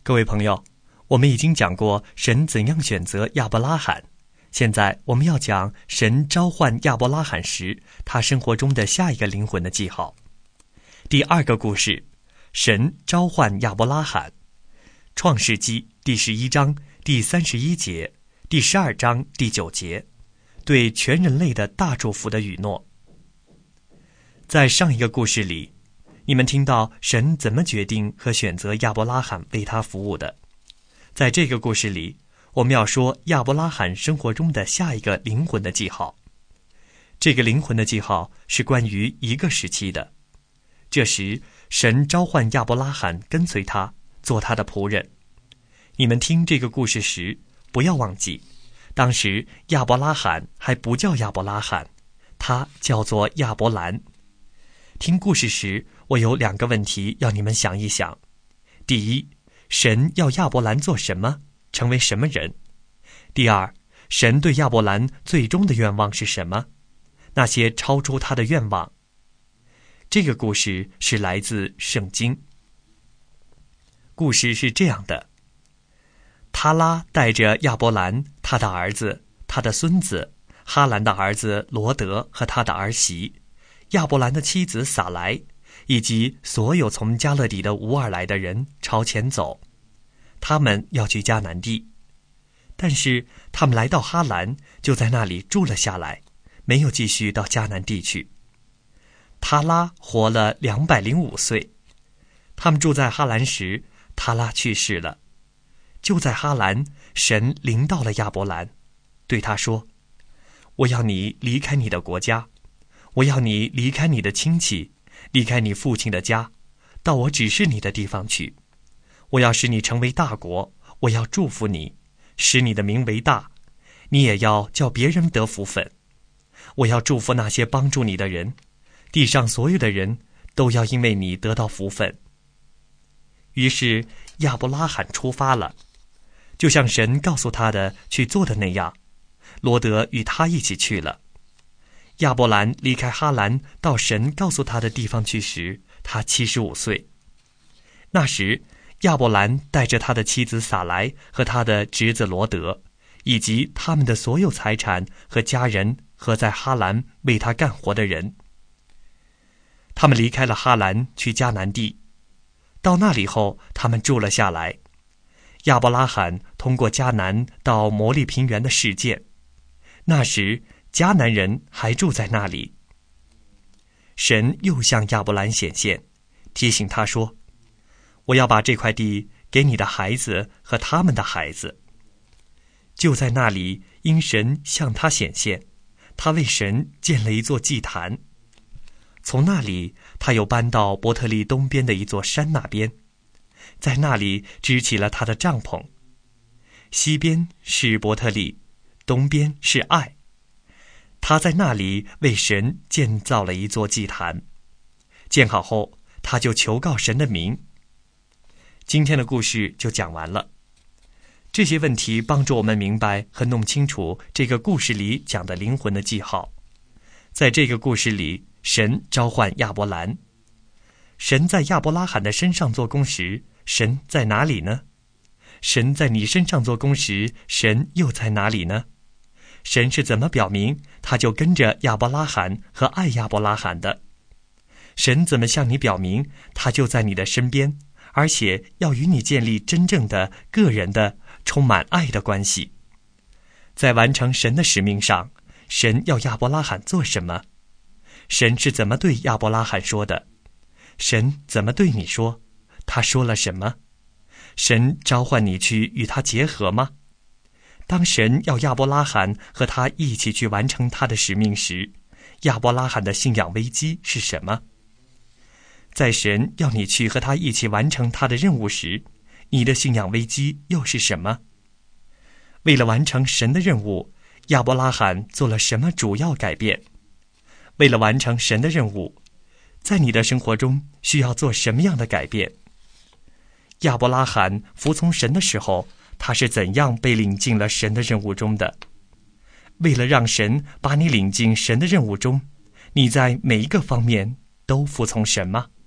各位朋友，我们已经讲过神怎样选择亚伯拉罕，现在我们要讲神召唤亚伯拉罕时他生活中的下一个灵魂的记号。第二个故事，神召唤亚伯拉罕，创世纪第11章第31节，第12章第9节，对全人类的大祝福的允诺。在上一个故事里，你们听到神怎么决定和选择亚伯拉罕为他服务的。在这个故事里，我们要说亚伯拉罕生活中的下一个灵魂的记号。这个灵魂的记号是关于一个时期的。这时，神召唤亚伯拉罕跟随他，做他的仆人。你们听这个故事时，不要忘记，当时亚伯拉罕还不叫亚伯拉罕，他叫做亚伯兰。听故事时，我有2个问题要你们想一想。第一，神要亚伯兰做什么，成为什么人？第二，神对亚伯兰最终的愿望是什么？那些超出他的愿望。这个故事是来自圣经。故事是这样的：他拉带着亚伯兰、他的儿子、他的孙子、哈兰的儿子罗德和他的儿媳、亚伯兰的妻子撒莱，以及所有从加勒底的乌尔来的人朝前走。他们要去迦南地，但是他们来到哈兰，就在那里住了下来，没有继续到迦南地去。他拉活了205岁。他们住在哈兰时，他拉去世了。就在哈兰，神临到了亚伯兰，对他说：我要你离开你的国家，我要你离开你的亲戚，离开你父亲的家，到我指示你的地方去。我要使你成为大国，我要祝福你，使你的名为大，你也要叫别人得福分。我要祝福那些帮助你的人，地上所有的人都要因为你得到福分。于是亚伯拉罕出发了，就像神告诉他的去做的那样，罗德与他一起去了。亚伯兰离开哈兰到神告诉他的地方去时，他75岁。那时亚伯兰带着他的妻子撒莱和他的侄子罗德，以及他们的所有财产和家人和在哈兰为他干活的人。他们离开了哈兰去迦南地，到那里后他们住了下来。亚伯拉罕通过迦南到摩利平原的示剑，那时迦南人还住在那里。神又向亚伯兰显现，提醒他说：我要把这块地给你的孩子和他们的孩子。就在那里，因神向他显现，他为神建了一座祭坛。从那里他又搬到伯特利东边的一座山那边，在那里支起了他的帐篷。西边是伯特利，东边是爱。他在那里为神建造了一座祭坛。建好后，他就求告神的名。今天的故事就讲完了。这些问题帮助我们明白和弄清楚这个故事里讲的灵魂的记号。在这个故事里，神召唤亚伯兰。神在亚伯拉罕的身上做工时，神在哪里呢？神在你身上做工时，神又在哪里呢？神是怎么表明他就跟着亚伯拉罕和爱亚伯拉罕的？神怎么向你表明他就在你的身边，而且要与你建立真正的个人的充满爱的关系？在完成神的使命上，神要亚伯拉罕做什么？神是怎么对亚伯拉罕说的？神怎么对你说？他说了什么？神召唤你去与他结合吗？当神要亚伯拉罕和他一起去完成他的使命时，亚伯拉罕的信仰危机是什么？在神要你去和他一起完成他的任务时，你的信仰危机又是什么？为了完成神的任务，亚伯拉罕做了什么主要改变？为了完成神的任务，在你的生活中需要做什么样的改变？亚伯拉罕服从神的时候，他是怎样被领进了神的任务中的？为了让神把你领进神的任务中，你在每一个方面都服从神吗？